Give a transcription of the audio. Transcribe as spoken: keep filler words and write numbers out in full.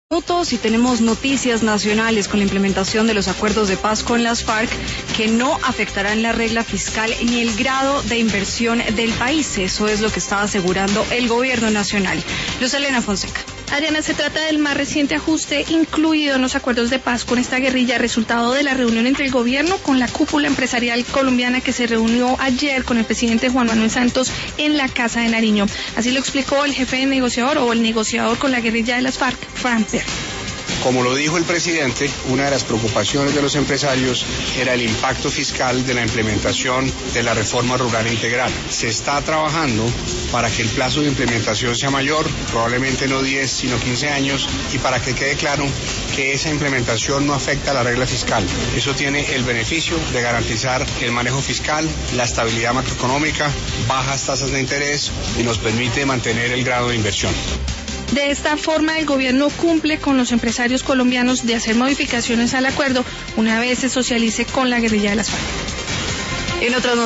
Minutos y tenemos noticias nacionales con la implementación de los acuerdos de paz con las FARC que no afectarán la regla fiscal ni el grado de inversión del país. Eso es lo que está asegurando el gobierno nacional. Luz Elena Fonseca. Adriana, se trata del más reciente ajuste incluido en los acuerdos de paz con esta guerrilla, resultado de la reunión entre el gobierno con la cúpula empresarial colombiana que se reunió ayer con el presidente Juan Manuel Santos en la Casa de Nariño. Así lo explicó el jefe de negociador o el negociador con la guerrilla de las FARC, Fran Pérez. Como lo dijo el presidente, una de las preocupaciones de los empresarios era el impacto fiscal de la implementación de la reforma rural integral. Se está trabajando para que el plazo de implementación sea mayor, probablemente no diez, sino quince años, y para que quede claro que esa implementación no afecta a la regla fiscal. Eso tiene el beneficio de garantizar el manejo fiscal, la estabilidad macroeconómica, bajas tasas de interés y nos permite mantener el grado de inversión. De esta forma, el gobierno cumple con los empresarios colombianos de hacer modificaciones al acuerdo una vez se socialice con la guerrilla de las FARC. En otras